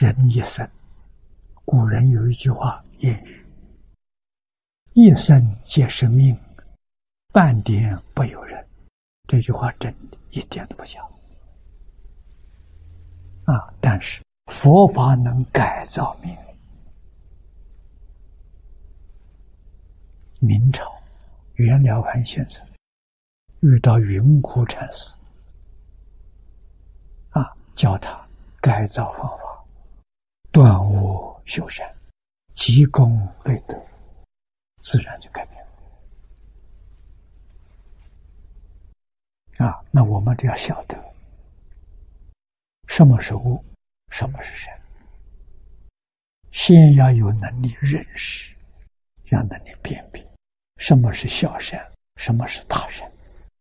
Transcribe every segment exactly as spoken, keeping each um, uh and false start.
人一生，古人有一句话谚语：一生皆是命，半点不由人。这句话真的一点都不假啊！但是佛法能改造命运。明朝袁了凡先生遇到云谷禅师啊，教他改造方法，断恶修善，积功累德，自然就改变了啊。那我们就要晓得什么是恶，什么是善，先要有能力认识，要能力辨别什么是小善，什么是大善。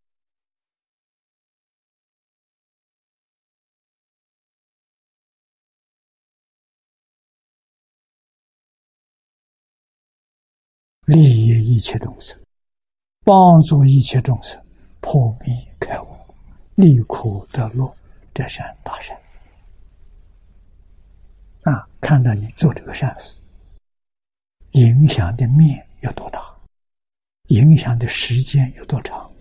利益一切众生，帮助一切众生破迷开悟，离苦得乐，这善大善啊！看到你做这个善事，影响的面有多大，影响的时间有多长，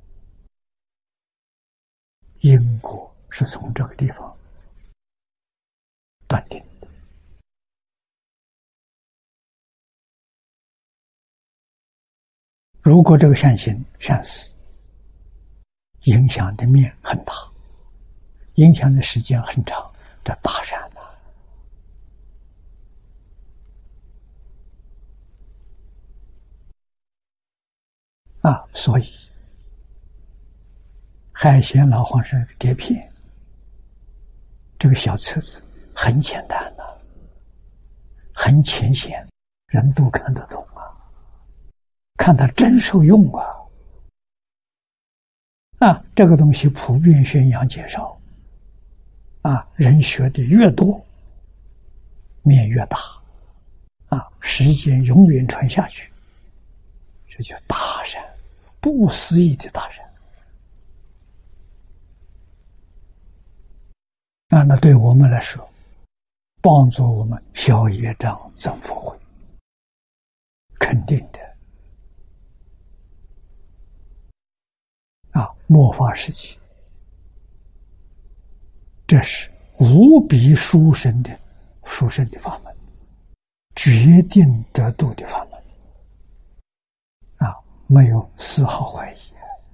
因果是从这个地方断定的。如果这个善行善事影响的面很大，影响的时间很长，这大善啊！啊，所以海贤老和尚碟片这个小册子很简单啊，很浅显，人都看得懂啊，看他真受用啊！啊，这个东西普遍宣扬介绍啊，人学的越多，面越大啊，时间永远传下去，这叫大善，不思议的大善啊！那对我们来说，帮助我们消业障增福慧，肯定的啊！末法时期，这是无比殊胜的殊胜的法门，决定得度的法门啊！没有丝毫怀疑，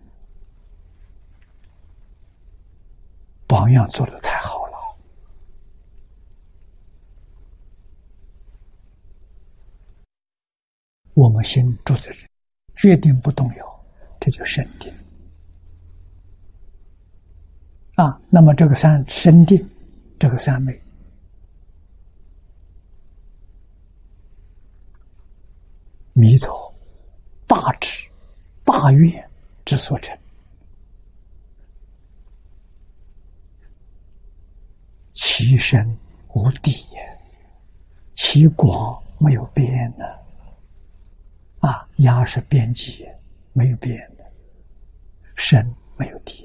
榜样做得太好了。我们心住在这，决定不动摇，这就深定啊。那么这个三深定，这个三昧，弥陀大智大愿之所成，其深无底也，其广没有边呢。啊，压是边际，没有边的，深没有底，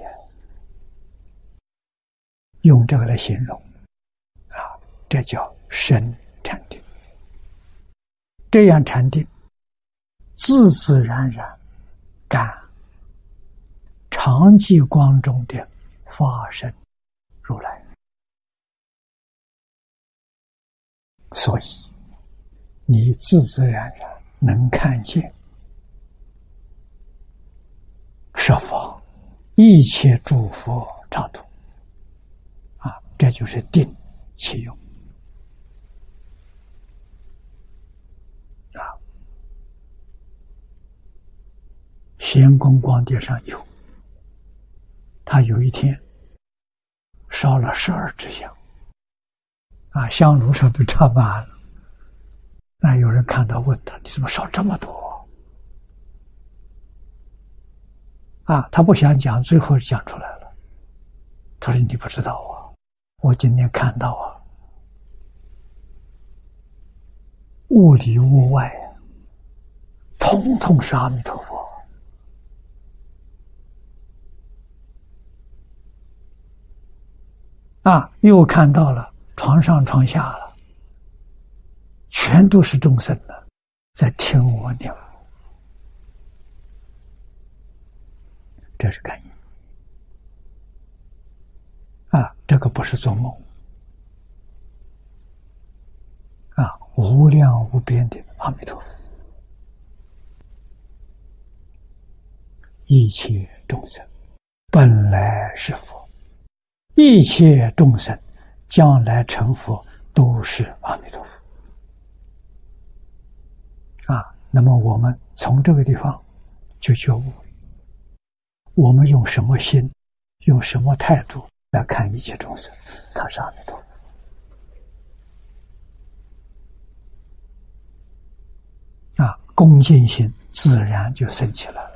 用这个来形容啊，这叫深禅定。这样禅定，自自然然感常寂光中的发生如来。所以你自自然然能看见十方一切诸佛刹土啊，这就是定其用啊。咸公光碟上有，他有一天烧了十二支香啊，香炉上都插满了。那有人看到问他：“你怎么烧这么多？”啊，他不想讲，最后讲出来了。他说：“你不知道啊，我今天看到啊，物里物外，统统是阿弥陀佛。”啊，又看到了床上床下了，全都是众生的，在听我念佛。这是感应啊，这个不是做梦啊，无量无边的阿弥陀佛，一切众生本来是佛，一切众生将来成佛都是阿弥陀佛啊。那么我们从这个地方就觉悟，我们用什么心，用什么态度来看一切众生，他是阿弥陀佛啊，恭敬心自然就升起来了。